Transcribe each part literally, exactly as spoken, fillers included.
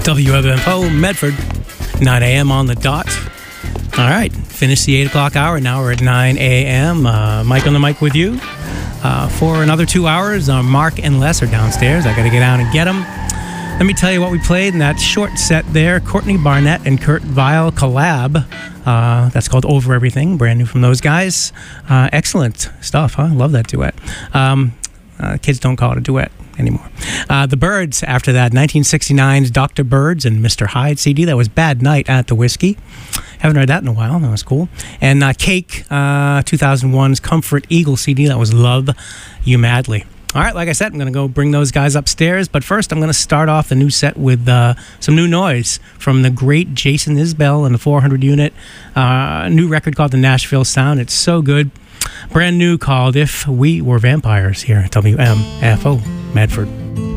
W F M O, Medford, nine a.m. on the dot. All right, finished the eight o'clock hour. Now we're at nine a.m. Uh, Mike on the mic with you. Uh, for another two hours, uh, Mark and Les are downstairs. I got to get out and get them. Let me tell you what we played in that short set there. Courtney Barnett and Kurt Vile collab. Uh, that's called Over Everything, brand new from those guys. Uh, excellent stuff, huh? Love that duet. Um, uh, kids don't call it a duet anymore. Uh, the Byrds, after that, nineteen sixty-nine's Doctor Byrds and Mister Hyde C D. That was Bad Night at the Whiskey. Haven't heard that in a while. That was cool. And uh, Cake, uh, two thousand one's Comfort Eagle C D. That was Love You Madly. All right, like I said, I'm going to go bring those guys upstairs. But first, I'm going to start off the new set with uh, some new noise from the great Jason Isbell and the four hundred unit. Uh, new record called The Nashville Sound. It's so good. Brand new, called If We Were Vampires, here at W M F O, Medford.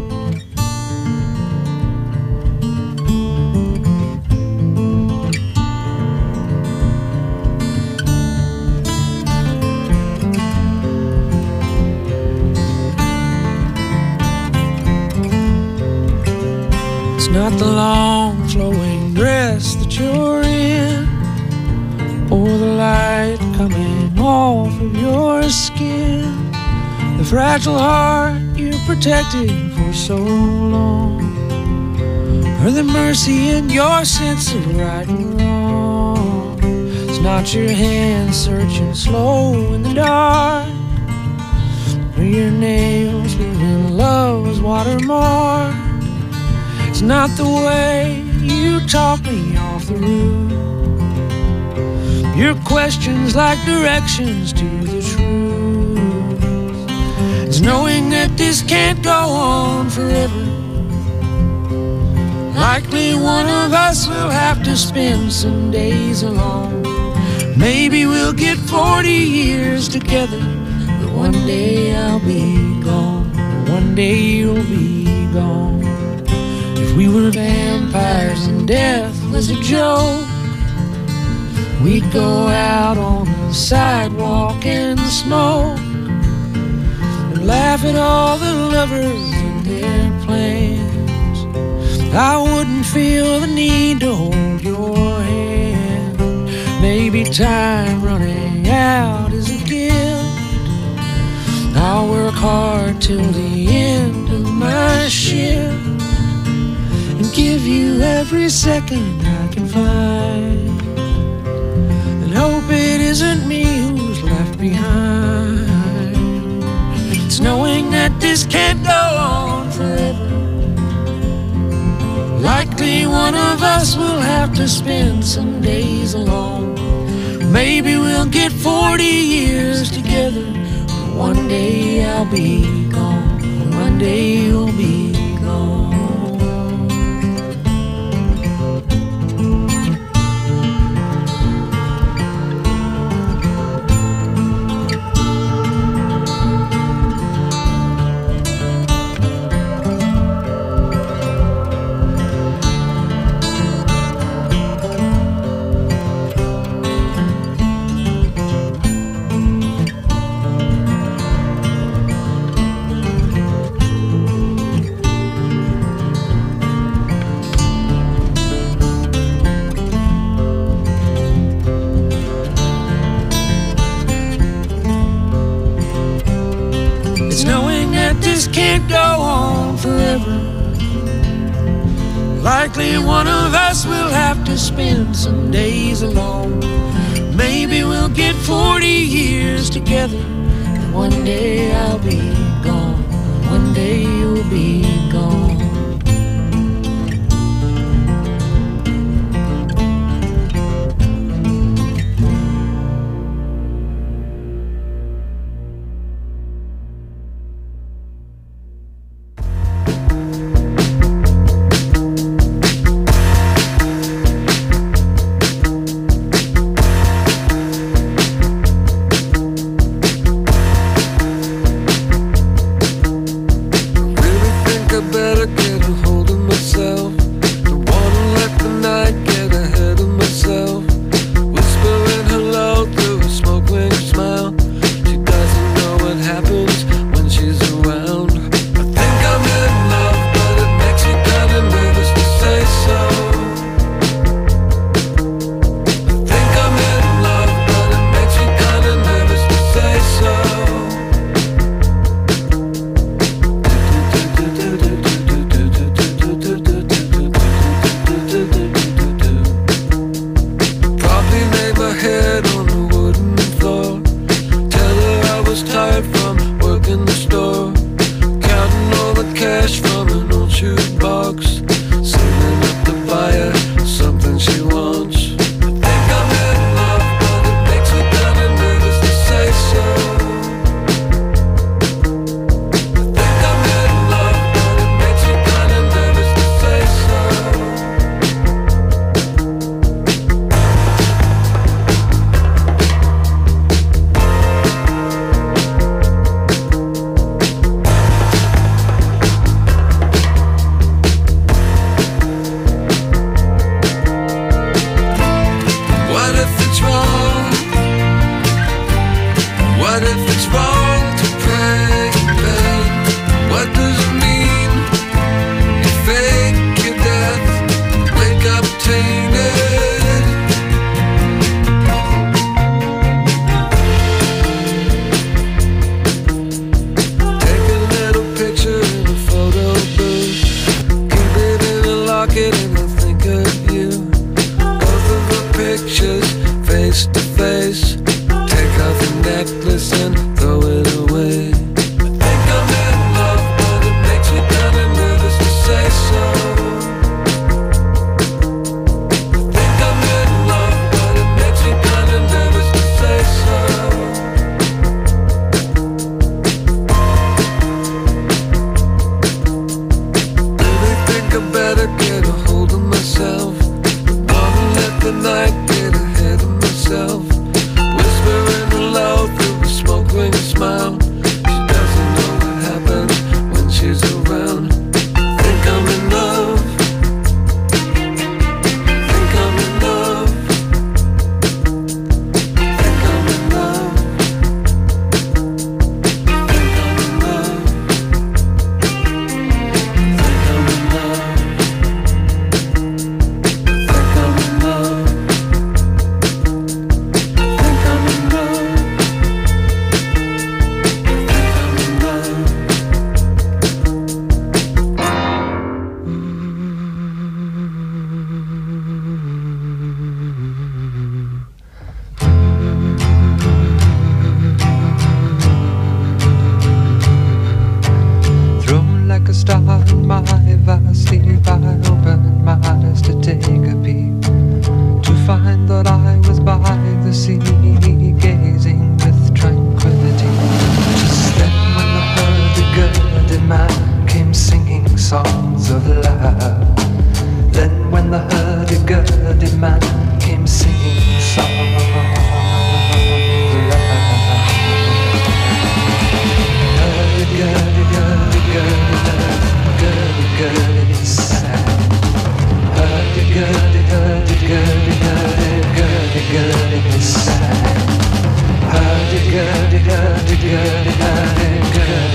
It's not the long flowing dress that you're in, or the light coming off of your skin, the fragile heart you protected for so long, or the mercy in your sense of right and wrong. It's not your hand searching slow in the dark, or your nails leaving love's watermark. It's not the way you talk me off the roof, your questions like directions to the truth. It's knowing that this can't go on forever. Likely one of us will have to spend some days alone. Maybe we'll get forty years together, but one day I'll be gone, one day you'll be gone. If we were vampires and death was a joke, we'd go out on the sidewalk and smoke, and laugh at all the lovers and their plans. I wouldn't feel the need to hold your hand. Maybe time running out is a gift. I'll work hard till the end of my shift, and give you every second I can find, and hope it isn't me who's left behind. It's knowing that this can't go on forever. Likely one of us will have to spend some days alone. Maybe we'll get forty years together, but one day I'll be gone, one day you'll be gone. Can't go on forever. Likely one of us will have to spend some days alone. Maybe we'll get forty years together, and one day I'll be gone, one day you'll be gone.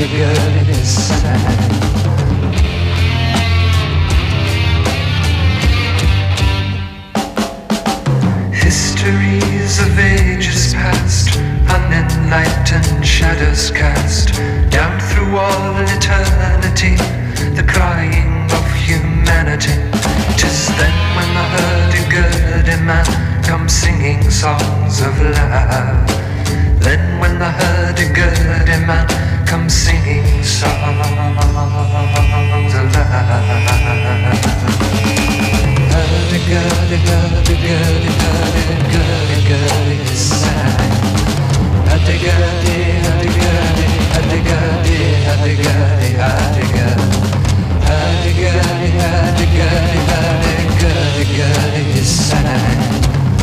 hurdy-gurdy side. Histories of ages past, unenlightened shadows cast down through all eternity, the crying of humanity. 'Tis then when the hurdy-gurdy man comes singing songs of love. Then when the hurdy-gurdy man comes singing songs of love. Hurdy-gurdy, hurdy-gurdy, hurdy-gurdy-gurdy side. Hurdy-gurdy, hurdy-gurdy, hurdy-gurdy, hurdy-gurdy, hurdy-gurdy. Hurdy-gurdy, hurdy-gurdy, hurdy-gurdy-gurdy side.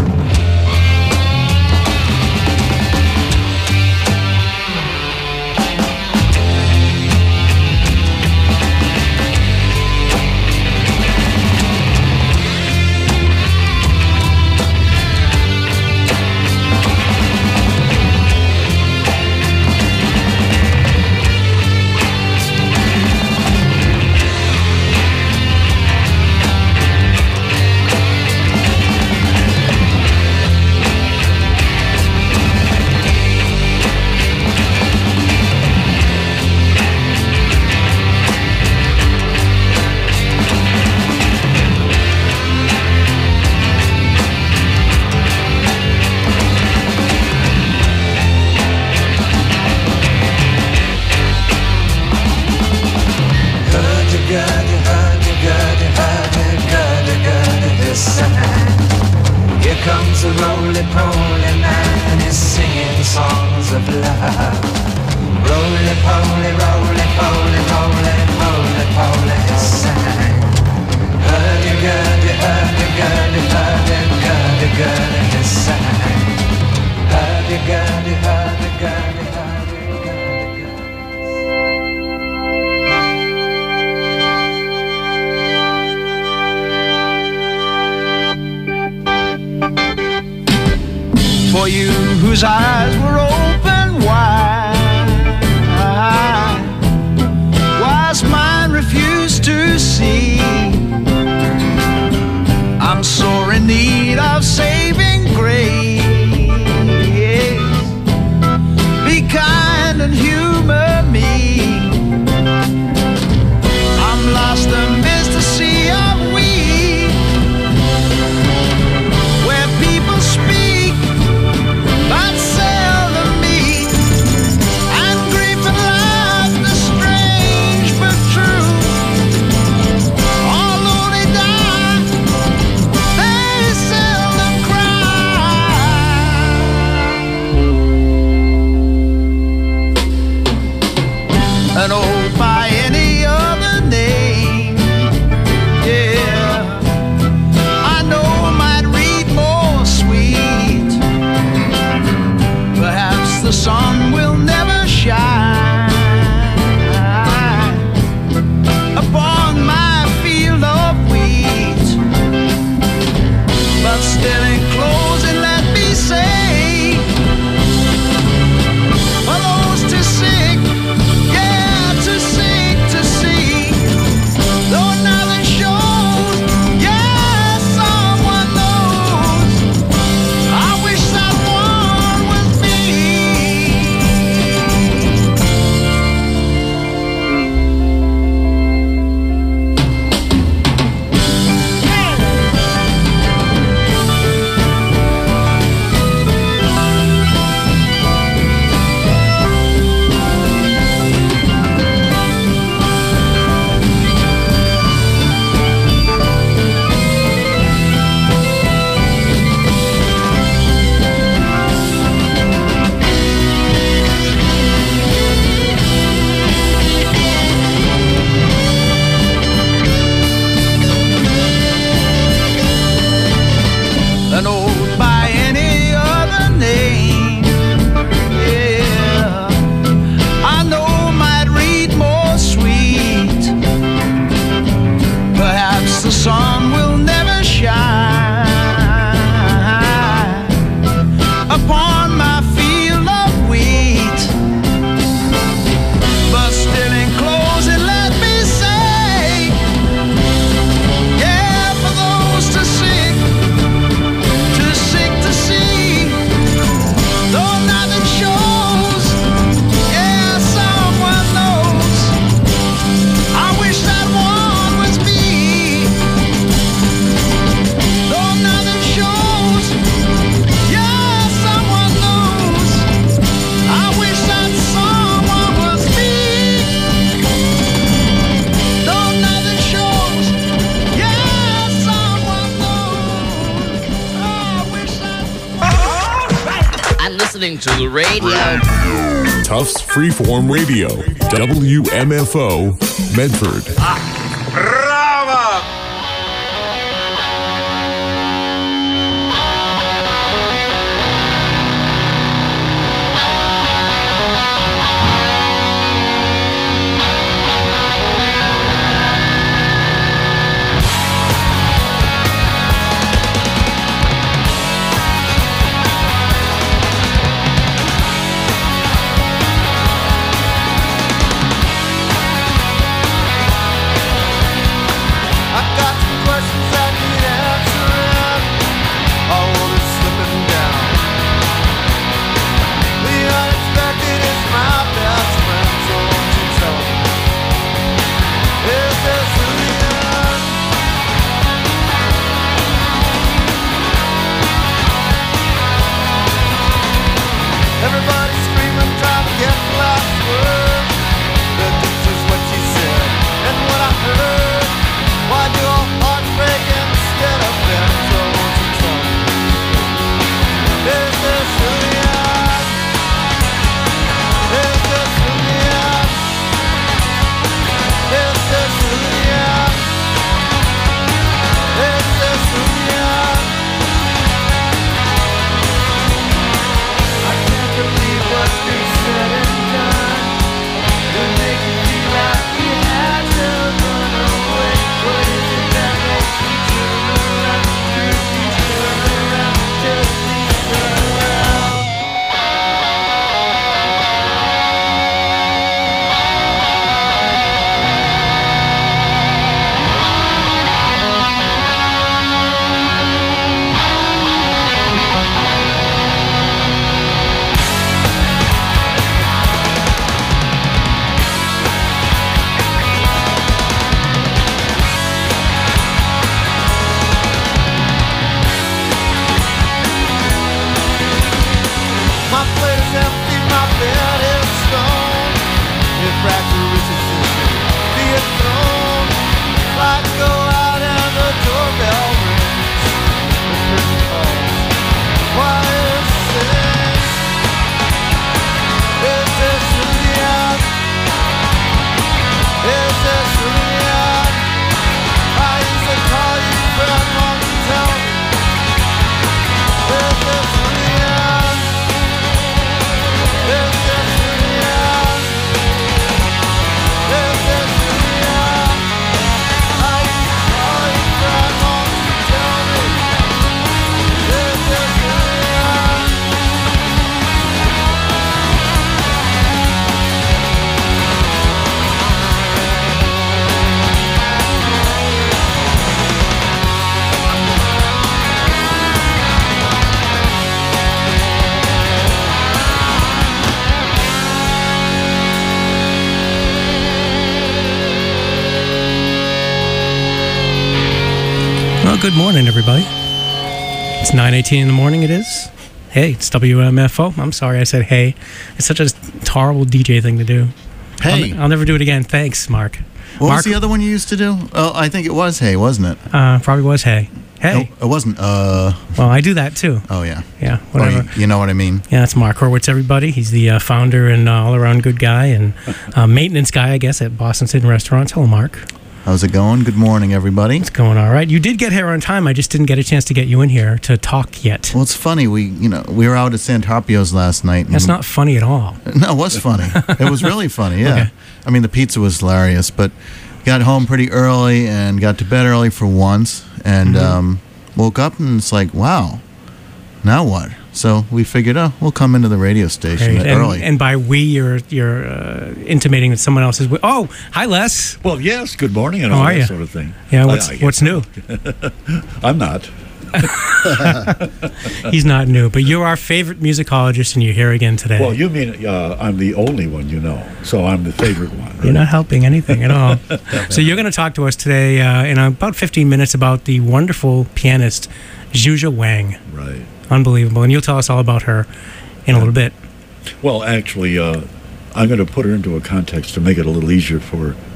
Comes a roly-poly man and he's singing songs of love. Roly-poly, roly-poly, roly-poly, poly, he sang. Hurdy-gurdy, hurdy-gurdy, hurdy-gurdy-gurdy, he sang. Hurdy-gurdy, hurdy-gurdy, hurdy-gurdy-gurdy. For you whose eyes were open wide, whilst mine refused to see, I'm sore in need of saving grace. Be kind and humor me. I'm lost amidst the sea of weed, where people speak but seldom meet, and grief and laughter strange but true. Although they die, they seldom cry. And oh, by any other name, yeah, I know might read more sweet. Perhaps the sun will never shine upon my field of wheat, but still in closing let me say, for those too sick, yeah, to listening to the radio. Tufts Freeform Radio, W M F O, Medford. Brava! Good morning, everybody. It's nine eighteen in the morning, it is. Hey, it's W M F O. I'm sorry I said hey. It's such a horrible D J thing to do. Hey. I'll, I'll never do it again. Thanks, Mark. What Mark, was the other one you used to do? Oh, I think it was hey, wasn't it? Uh, probably was hey. Hey. No, it wasn't. Uh. Well, I do that, too. Oh, yeah. Yeah, whatever. Oh, you, you know what I mean? Yeah, that's Mark Horwitz, everybody. He's the uh, founder and uh, all-around good guy and uh, maintenance guy, I guess, at Boston City Restaurants. Hello, Mark. How's it going? Good morning, everybody. It's going all right. You did get here on time. I just didn't get a chance to get you in here to talk yet. Well, it's funny. We, you know, we were out at Santarpio's last night. That's not funny at all. No, it was funny. It was really funny, yeah. Okay. I mean, the pizza was hilarious, but got home pretty early and got to bed early for once and mm-hmm. um, woke up and it's like, wow, now what? So we figured, oh, we'll come into the radio station and, early. And by we, you're you're uh, intimating that someone else is. We- oh, hi, Les. Well, yes. Good morning and How all are that you? sort of thing. Yeah. What's I, I what's new? I'm not. He's not new, but you're our favorite musicologist, and you're here again today. Well, you mean uh, I'm the only one you know, so I'm the favorite one. Right? You're not helping anything at all. So you're going to talk to us today uh, in about fifteen minutes about the wonderful pianist Zhuzha Wang. Right. Unbelievable. And you'll tell us all about her in a little bit. Well, actually, uh, I'm going to put her into a context to make it a little easier for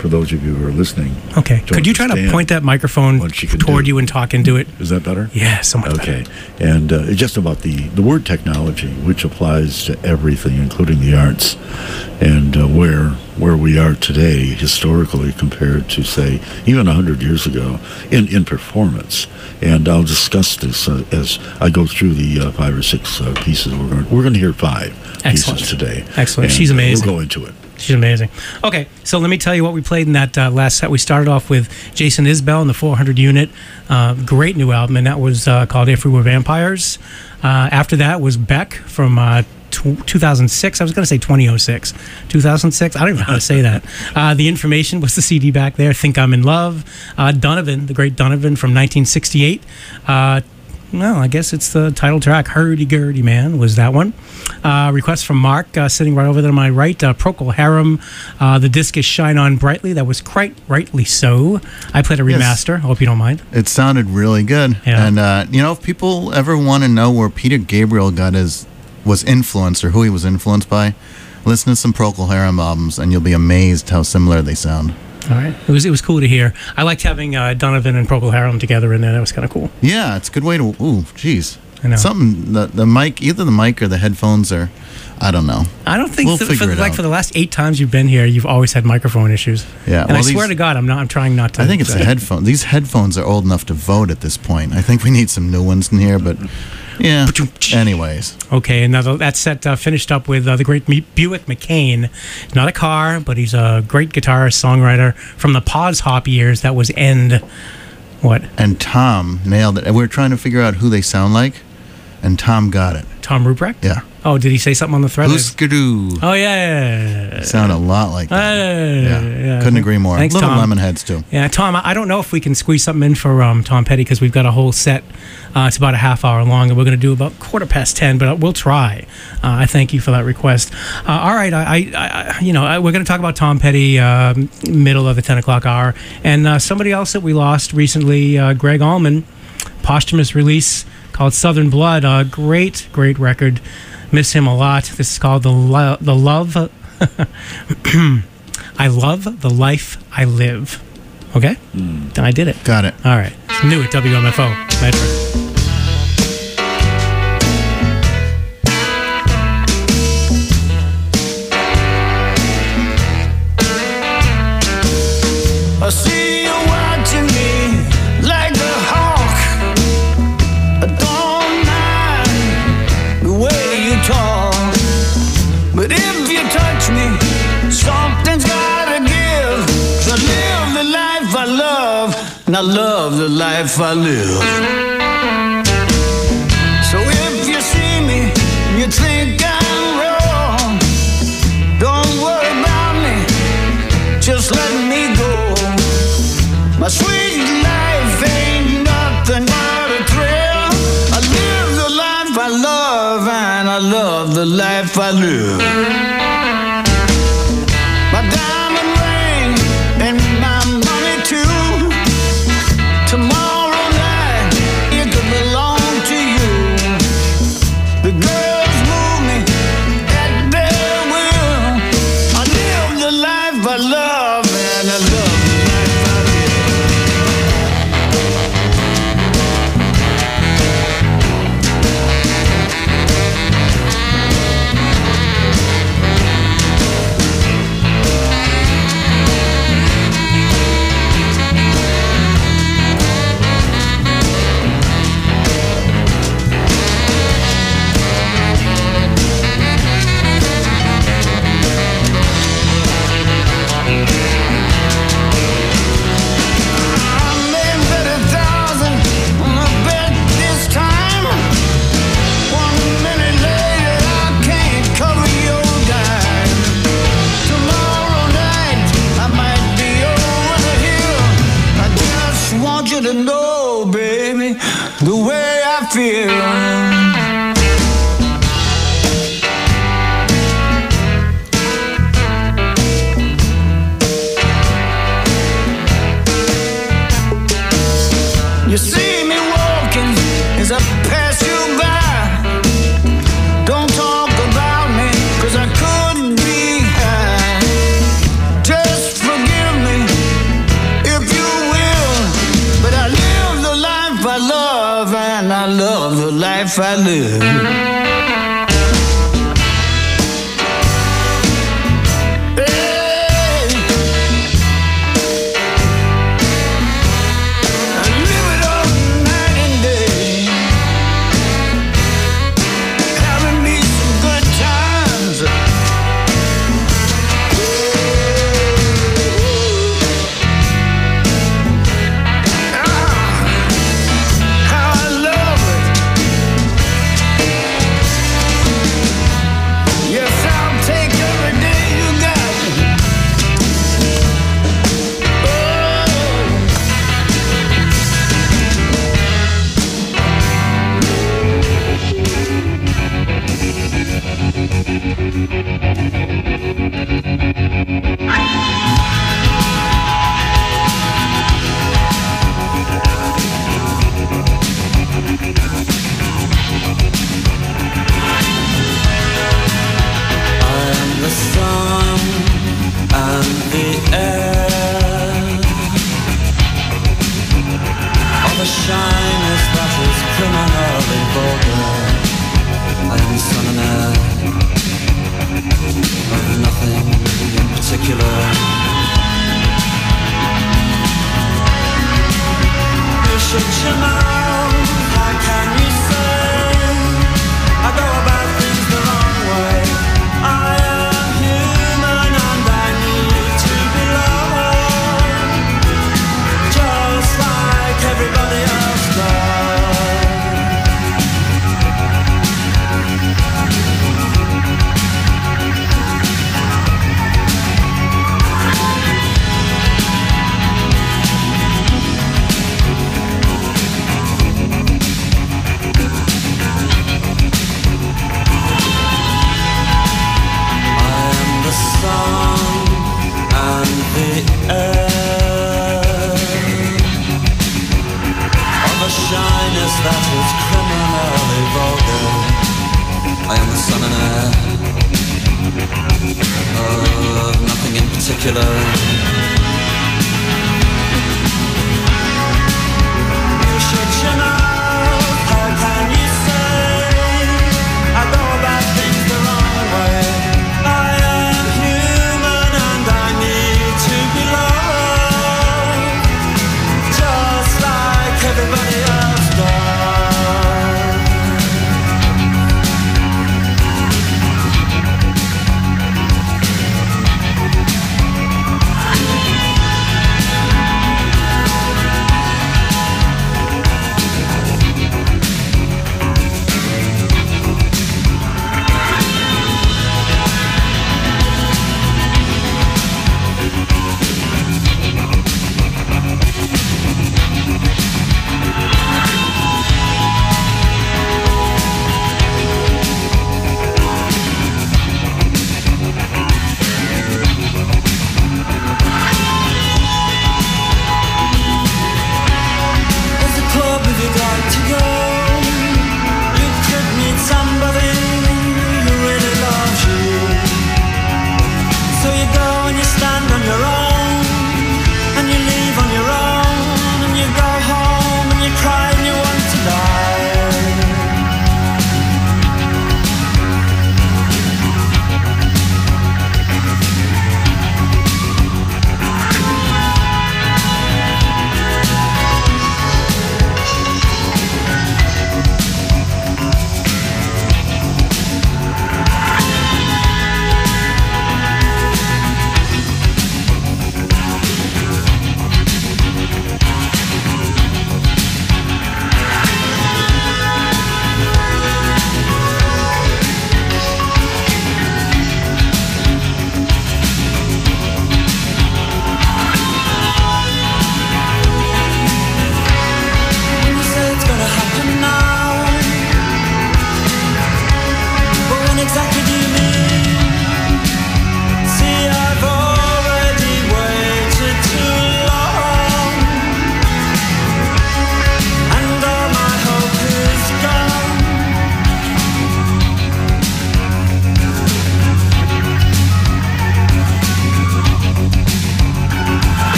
for those of you who are listening. Okay. Could you try to understand point that microphone what she can toward do. you and talk into it? Is that better? Yeah, so much Okay. better. And uh, it's just about the, the word technology, which applies to everything, including the arts, and uh, where where we are today historically compared to, say, even one hundred years ago in, in performance. And I'll discuss this uh, as I go through the uh, five or six uh, pieces. We're going we're going to hear five Excellent. pieces today. Excellent. And, She's uh, amazing. we'll go into it. She's amazing. Okay, so let me tell you what we played in that uh, last set. We started off with Jason Isbell and the four hundred unit. Uh, great new album, and that was uh, called If We Were Vampires. Uh, after that was Beck from uh, t- two thousand six. I was going to say twenty oh six. two thousand six? I don't even know how to say that. Uh, the Information was the C D back there. Think I'm in Love. Uh, Donovan, the great Donovan from nineteen sixty-eight. Uh, well, I guess it's the title track, Hurdy-Gurdy Man, was that one. Uh, request from Mark, uh, sitting right over there to my right, uh, Procol Harum, uh, the disc is Shine On Brightly. That was quite rightly so. I played a Yes. remaster. Hope you don't mind. It sounded really good. Yeah. And, uh, you know, if people ever want to know where Peter Gabriel got his, was influenced or who he was influenced by, listen to some Procol Harum albums and you'll be amazed how similar they sound. All right. It was it was cool to hear. I liked having uh, Donovan and Procol Harum together in there. That was kind of cool. Yeah, it's a good way to, ooh, geez. I know. Something, the, the mic, either the mic or the headphones are, I don't know. I don't think We'll so, figure for, it like out. for the last eight times you've been here, you've always had microphone issues. Yeah, And I well, swear these- to God, I'm not. I'm trying not to. I think it's the headphones. These headphones are old enough to vote at this point. I think we need some new ones in here, but yeah. Anyways, Okay, and now that set uh, finished up with uh, the great M- Buick McCain. Not a car, but he's a great guitarist, songwriter from the Pause Hop years. That was End. What? and Tom nailed it. And we were trying to figure out who they sound like, and Tom got it. Tom Ruprecht? Yeah. Oh, did he say something on the thread? Hooskadoo. Oh, yeah. Sound a lot like that. Uh, yeah. yeah. Couldn't agree more. Thanks, Little Tom. lemon heads too. Yeah, Tom, I I don't know if we can squeeze something in for um, Tom Petty because we've got a whole set. Uh, it's about a half hour long, and we're going to do about quarter past ten, but we'll try. Uh, I thank you for that request. Uh, all right, I, I, I you know, I, we're going to talk about Tom Petty um, middle of the ten o'clock hour, and uh, somebody else that we lost recently, uh, Greg Allman, posthumous release called Southern Blood. Uh, great, great record. Miss him a lot. This is called the Lo- the Love. I love the life I live. Okay, then I did it. Got it. All right. It's new at W M F O. Medford. I see you watching me like a hawk. I don't mind the way you talk, but if you touch me, something's gotta give. 'Cause I live the life I love, and I love the life I live. So if you see me, and you think I'm wrong, don't worry about me, just let me go. My sweet life ain't nothing but a thrill. I live the life I love, and I love the life I live. My diamond ring and my money too. Tomorrow night it could belong to you. The girls move me at their will. I live the life I love, and I love the life I live. life I live.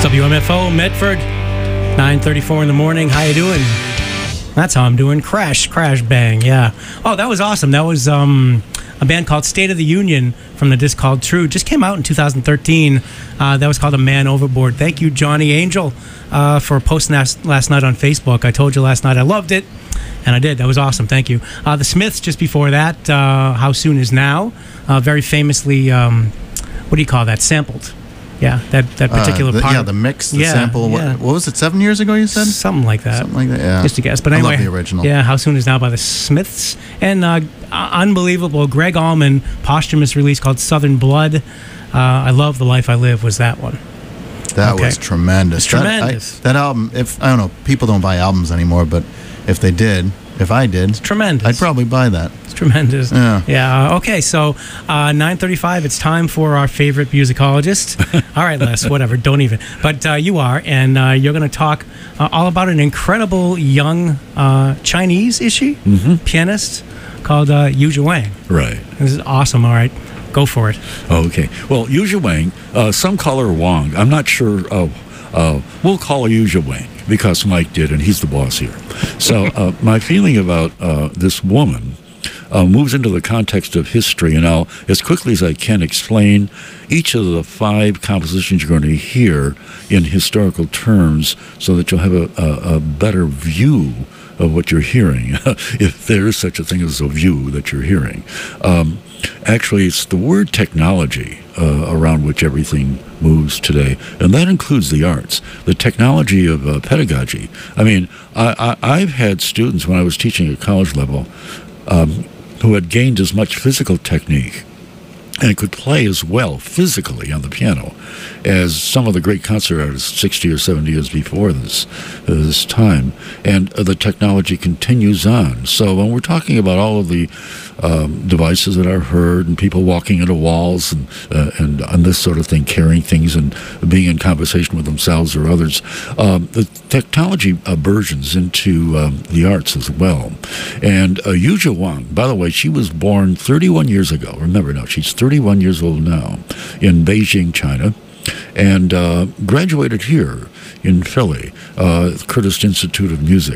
W M F O, Medford, nine thirty-four in the morning. How you doing? That's how I'm doing. Crash, crash, bang, yeah. Oh, that was awesome. That was um, a band called State of the Union from the disc called True. Just came out in two thousand thirteen. Uh, that was called A Man Overboard. Thank you, Johnny Angel, uh, for posting that last night on Facebook. I told you last night I loved it, and I did. That was awesome. Thank you. Uh, the Smiths, just before that, uh, How Soon Is Now, uh, very famously, um, what do you call that, sampled. Yeah, that, that particular uh, the, part. Yeah, the mix, the yeah, sample. Yeah. What, what was it, seven years ago you said? Something like that. Something like that, yeah. Just a guess. But I anyway. love the original. Yeah, How Soon Is Now by the Smiths. And uh, unbelievable, Greg Allman, posthumous release called Southern Blood. Uh, I Love the Life I Live was that one. That okay. was tremendous. It's tremendous. That, I, that album, if I don't know, people don't buy albums anymore, but if they did, if I did, it's tremendous. I'd probably buy that. It's tremendous. Yeah. Yeah. Okay. So uh, nine thirty-five. It's time for our favorite musicologist. All right, Les. Whatever. Don't even. But uh, you are, and uh, you're going to talk uh, all about an incredible young uh, Chinese, is she? Mm-hmm. Pianist called uh, Yu Zhuang. Right. This is awesome. All right. Go for it. Okay. Well, Yu Zhuang, uh, some call her Wang. I'm not sure. Uh, uh, we'll call her Yu Zhuang because Mike did, and he's the boss here. So uh, my feeling about uh, this woman uh, moves into the context of history, and I'll, as quickly as I can, explain each of the five compositions you're going to hear in historical terms so that you'll have a, a, a better view of what you're hearing, if there is such a thing as a view that you're hearing. Um, actually, it's the word technology uh, around which everything moves today, and that includes the arts, the technology of uh, pedagogy. I mean, I, I, I've had students when I was teaching at college level um, who had gained as much physical technique and could play as well physically on the piano as some of the great concert artists sixty or seventy years before this uh, this time. And uh, the technology continues on. So when we're talking about all of the um, devices that are heard and people walking into walls and, uh, and and this sort of thing, carrying things and being in conversation with themselves or others, um, the technology uh, burgeons into um, the arts as well. And uh, Yu Zhuang, by the way, she was born thirty-one years ago. Remember now, she's thirty-one years old now in Beijing, China, and uh, graduated here in Philly, uh, Curtis Institute of Music.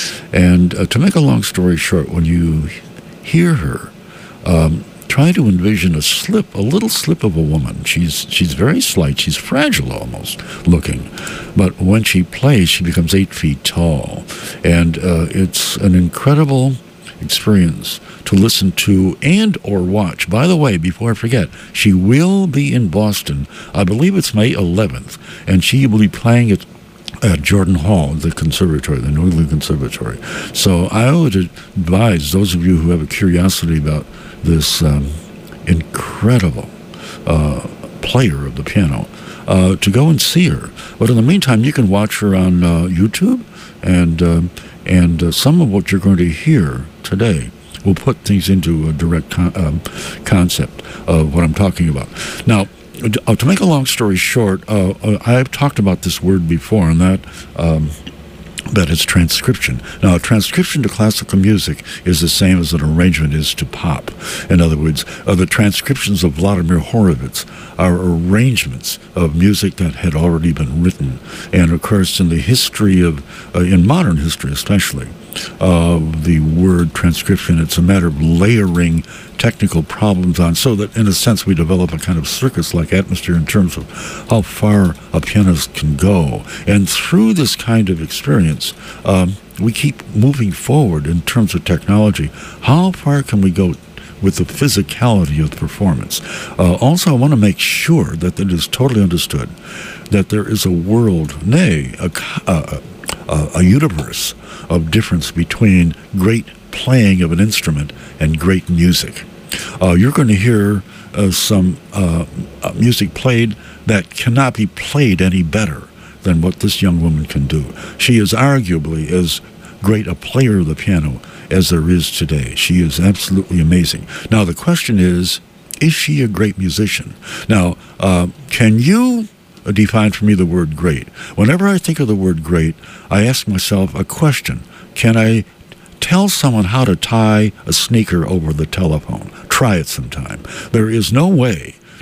And uh, to make a long story short, when you hear her, um, try to envision a slip, a little slip of a woman. She's she's very slight. She's fragile almost looking. But when she plays, she becomes eight feet tall. And uh, it's an incredible experience to listen to and or watch. By the way, before I forget, she will be in Boston. I believe it's May eleventh, and she will be playing at at Jordan Hall, the conservatory, the New England Conservatory. So I would advise those of you who have a curiosity about this um, incredible uh, player of the piano uh, to go and see her. But in the meantime, you can watch her on uh, YouTube, and uh, and uh, some of what you're going to hear today will put things into a direct con- um, concept of what I'm talking about. Now, uh, to make a long story short, uh, uh, I've talked about this word before, and that um, that is transcription. Now, a transcription to classical music is the same as an arrangement is to pop. In other words, uh, the transcriptions of Vladimir Horowitz are arrangements of music that had already been written. And of course, in the history of, uh, in modern history especially, uh, the word transcription, it's a matter of layering technical problems on, so that in a sense we develop a kind of circus-like atmosphere in terms of how far a pianist can go. And through this kind of experience, um, we keep moving forward in terms of technology. How far can we go with the physicality of the performance? Uh, also, I want to make sure that it is totally understood that there is a world, nay, a, a, a, a universe of difference between great playing of an instrument and great music. Uh, you're going to hear uh, some uh, uh, music played that cannot be played any better than what this young woman can do. She is arguably as great a player of the piano as there is today. She is absolutely amazing. Now, the question is, is she a great musician? Now, uh, can you define for me the word great? Whenever I think of the word great, I ask myself a question. Can I tell someone how to tie a sneaker over the telephone? Try it sometime. There is no way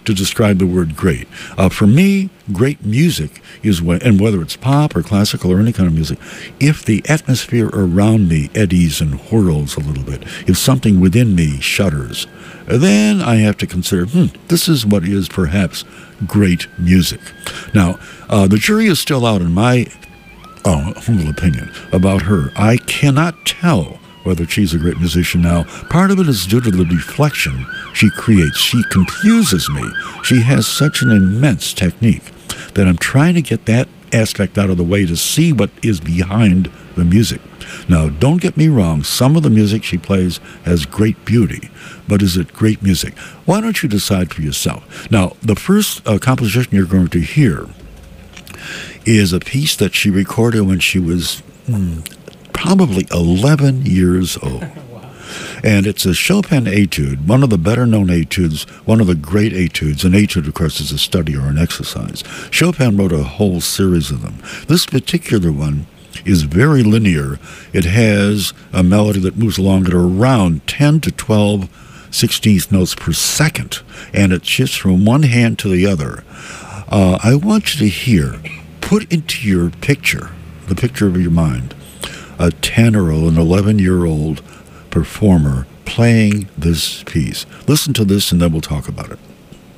to describe the word great. Uh, for me, great music is when, and whether it's pop or classical or any kind of music, if the atmosphere around me eddies and whirls a little bit, if something within me shudders, then I have to consider, hmm, this is what is perhaps great music. Now, uh, the jury is still out in my uh, humble opinion about her. I cannot tell whether she's a great musician now. Part of it is due to the deflection she creates. She confuses me. She has such an immense technique that I'm trying to get that aspect out of the way to see what is behind the music. Now, don't get me wrong, some of the music she plays has great beauty, but is it great music? Why don't you decide for yourself? Now, the first uh, composition you're going to hear is a piece that she recorded when she was hmm, probably eleven years old. Wow. And it's a Chopin etude, one of the better-known etudes, one of the great etudes. An etude, of course, is a study or an exercise. Chopin wrote a whole series of them. This particular one is very linear. It has a melody that moves along at around ten to twelve sixteenth notes per second, and it shifts from one hand to the other. Uh, I want you to hear, put into your picture, the picture of your mind, a ten or an eleven-year-old performer playing this piece. Listen to this, and then we'll talk about it.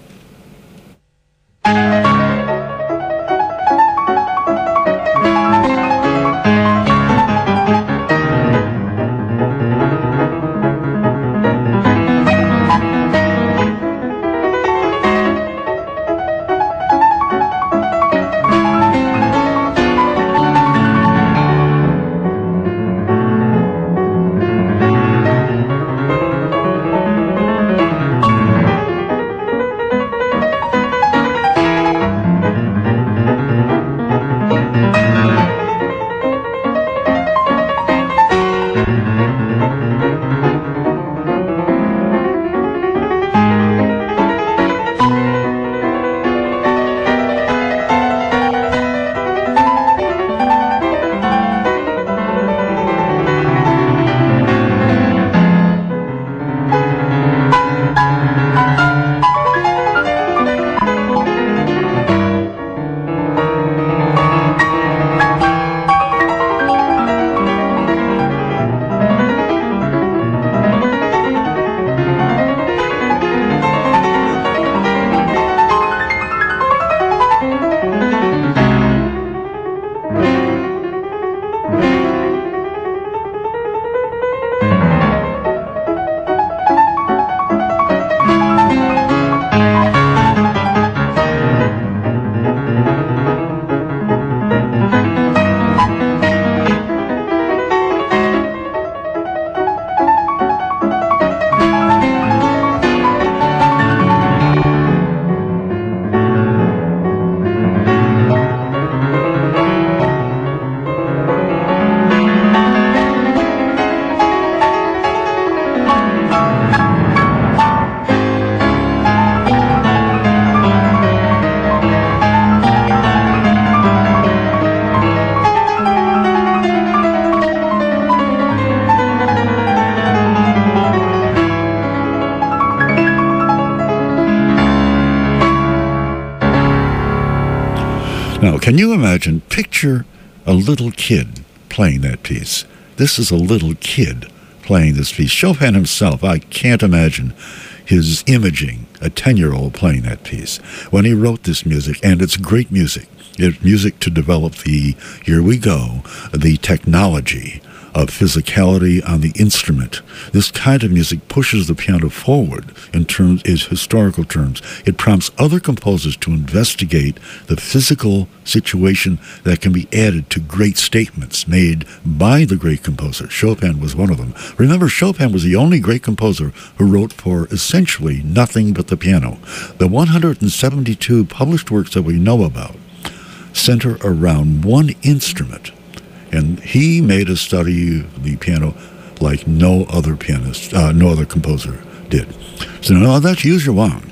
Now, can you imagine, picture a little kid playing that piece. This is a little kid playing this piece. Chopin himself, I can't imagine his imaging a ten-year-old playing that piece when he wrote this music, and it's great music. It's music to develop the, here we go, the technology of physicality on the instrument. This kind of music pushes the piano forward in terms, in historical terms. It prompts other composers to investigate the physical situation that can be added to great statements made by the great composer. Chopin was one of them. Remember, Chopin was the only great composer who wrote for essentially nothing but the piano. The one hundred seventy-two published works that we know about center around one instrument. And he made a study of the piano like no other pianist, uh, no other composer did. So now that's Yuzha Wang.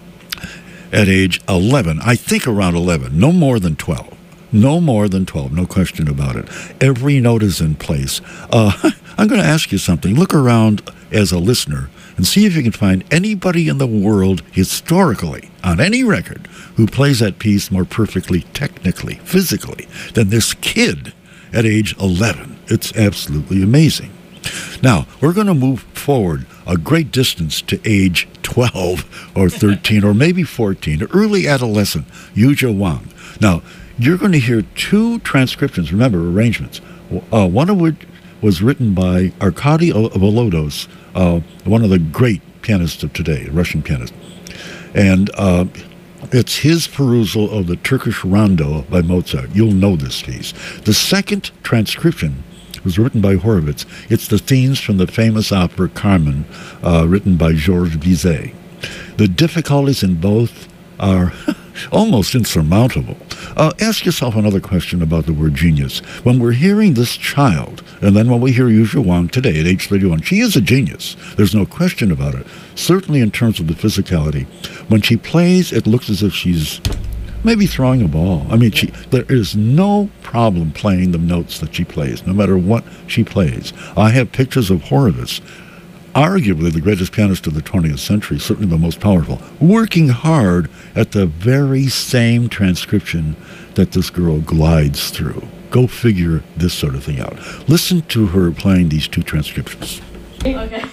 At age eleven, I think around eleven, no more than twelve. No more than twelve, no question about it. Every note is in place. Uh, I'm going to ask you something. Look around as a listener and see if you can find anybody in the world historically, on any record, who plays that piece more perfectly, technically, physically, than this kid at age eleven. It's absolutely amazing. Now, we're going to move forward a great distance to age twelve or thirteen or maybe fourteen, early adolescent, Yuzha Wang. Now, you're going to hear two transcriptions, remember, arrangements, uh, one of which was written by Arkady Volodos, uh, one of the great pianists of today, a Russian pianist. And uh, it's his perusal of the Turkish Rondo by Mozart. You'll know this piece. The second transcription was written by Horowitz. It's the themes from the famous opera Carmen, uh, written by Georges Bizet. The difficulties in both are almost insurmountable. Uh, ask yourself another question about the word genius. When we're hearing this child, and then when we hear Yuzha Wang today at age thirty-one, she is a genius. There's no question about it. Certainly in terms of the physicality. When she plays, it looks as if she's maybe throwing a ball. I mean, she, there is no problem playing the notes that she plays, no matter what she plays. I have pictures of Horowitz, arguably the greatest pianist of the twentieth century, certainly the most powerful, working hard at the very same transcription that this girl glides through. Go figure this sort of thing out. Listen to her playing these two transcriptions. Okay.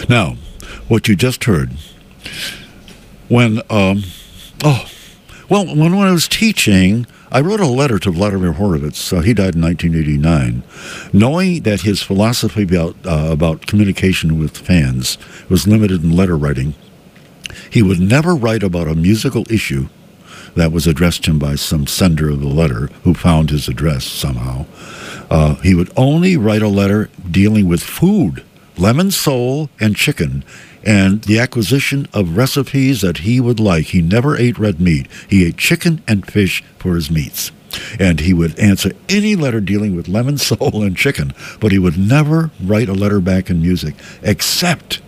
Now, what you just heard, when, um, oh, well, when, when I was teaching, I wrote a letter to Vladimir Horowitz. Uh, he died in nineteen eighty-nine. Knowing that his philosophy about, uh, about communication with fans was limited in letter writing, he would never write about a musical issue that was addressed to him by some sender of the letter who found his address somehow. Uh, he would only write a letter dealing with food, lemon sole and chicken, and the acquisition of recipes that he would like. He never ate red meat. He ate chicken and fish for his meats. And he would answer any letter dealing with lemon sole and chicken, but he would never write a letter back in music, except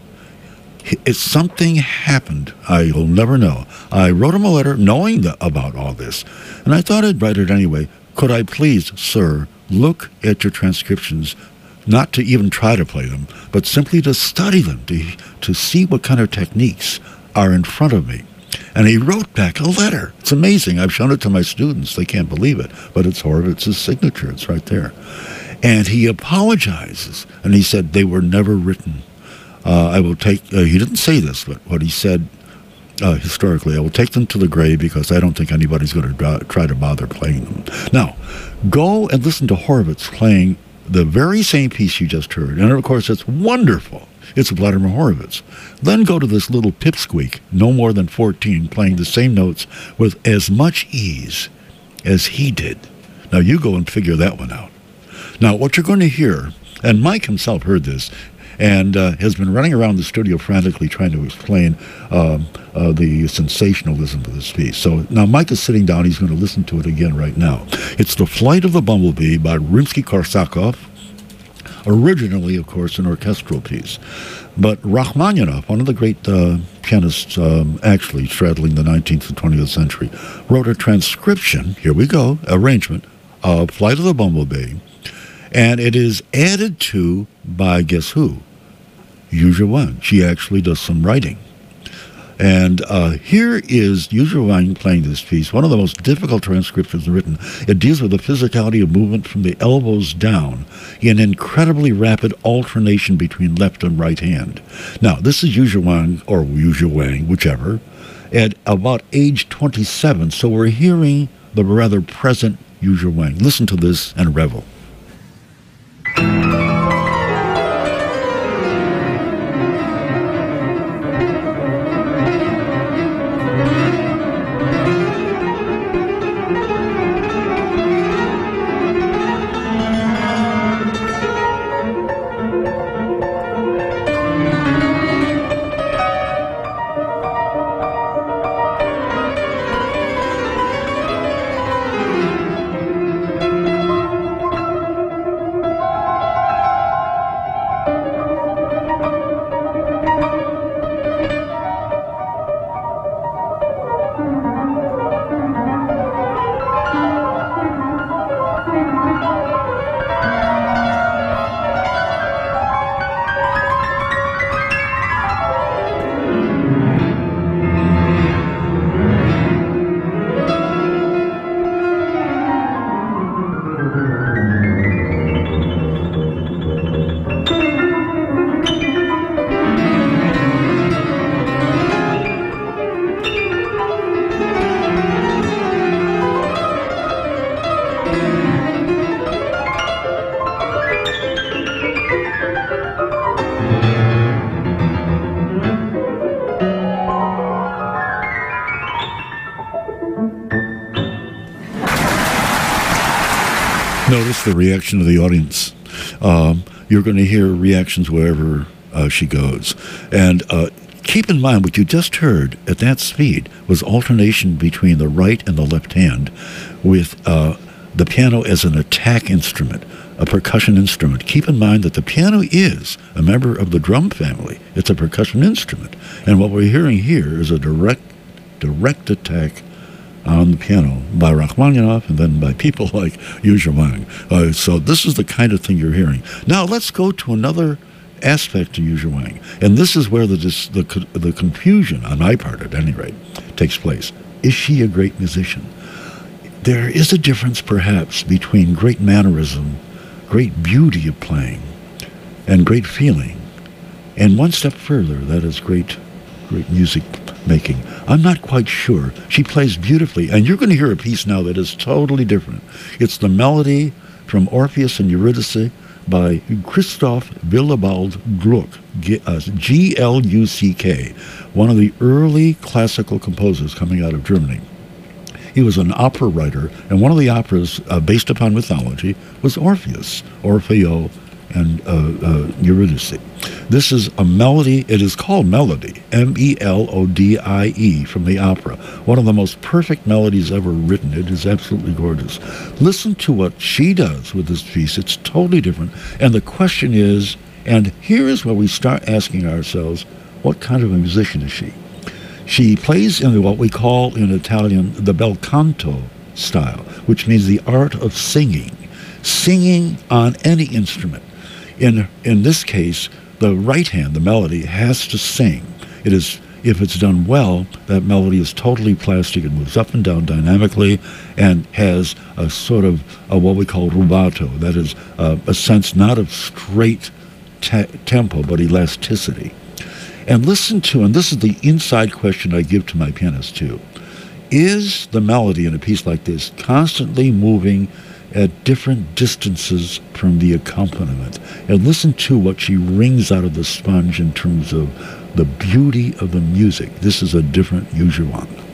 if something happened. I'll never know. I wrote him a letter knowing the, about all this, and I thought I'd write it anyway. Could I please, sir, look at your transcriptions, not to even try to play them, but simply to study them, to, to see what kind of techniques are in front of me. And he wrote back a letter. It's amazing. I've shown it to my students. They can't believe it, but it's Horowitz's signature. It's right there. And he apologizes, and he said they were never written. Uh, I will take, uh, he didn't say this, but what he said uh, historically, I will take them to the grave because I don't think anybody's going to try to bother playing them. Now, go and listen to Horowitz playing the very same piece you just heard. And of course, it's wonderful. It's Vladimir Horowitz. Then go to this little pipsqueak, no more than fourteen, playing the same notes with as much ease as he did. Now, you go and figure that one out. Now, what you're going to hear, and Mike himself heard this, and uh, has been running around the studio frantically trying to explain um, uh, the sensationalism of this piece. So now Mike is sitting down. He's going to listen to it again right now. It's The Flight of the Bumblebee by Rimsky-Korsakov, originally, of course, an orchestral piece. But Rachmaninoff, one of the great uh, pianists um, actually straddling the nineteenth and twentieth century, wrote a transcription, here we go, arrangement, of Flight of the Bumblebee, and it is added to by, guess who? Yu Zhiwang. She actually does some writing. And uh, here is Yu Zhiwang playing this piece, one of the most difficult transcriptions written. It deals with the physicality of movement from the elbows down in incredibly rapid alternation between left and right hand. Now, this is Yu Zhiwang, or Yu Zhiwang, whichever, at about age twenty-seven, so we're hearing the rather present Yu Zhiwang. Listen to this and revel. Notice the reaction of the audience. Um, you're going to hear reactions wherever uh, she goes. And uh, keep in mind what you just heard at that speed was alternation between the right and the left hand with uh, the piano as an attack instrument, a percussion instrument. Keep in mind that the piano is a member of the drum family. It's a percussion instrument. And what we're hearing here is a direct, direct attack on the piano by Rachmaninoff and then by people like Yu Zhiwang. Uh, so this is the kind of thing you're hearing. Now let's go to another aspect to Yu Zhiwang. And this is where the, the, the confusion, on my part at any rate, takes place. Is she a great musician? There is a difference perhaps between great mannerism, great beauty of playing, and great feeling, And one step further, that is great, great music making. I'm not quite sure. She plays beautifully, and you're going to hear a piece now that is totally different. It's the melody from Orpheus and Eurydice by Christoph Willibald Gluck, G L U C K, one of the early classical composers coming out of Germany. He was an opera writer, and one of the operas uh, based upon mythology was Orpheus, Orfeo, and uh, uh, Eurydice. This is a melody. It is called Melody, M E L O D I E, from the opera. One of the most perfect melodies ever written. It is absolutely gorgeous. Listen to what she does with this piece. It's totally different. And the question is, and here is where we start asking ourselves, what kind of a musician is she? She plays in what we call in Italian the bel canto style, which means the art of singing, singing on any instrument. In in this case, the right hand, the melody, has to sing. It is, if it's done well, that melody is totally plastic. It moves up and down dynamically and has a sort of a, what we call rubato, that is uh, a sense not of straight te- tempo, but elasticity. And listen to, and this is the inside question I give to my pianist too, is the melody in a piece like this constantly moving at different distances from the accompaniment? And listen to what she wrings out of the sponge in terms of the beauty of the music. This is a different usual one.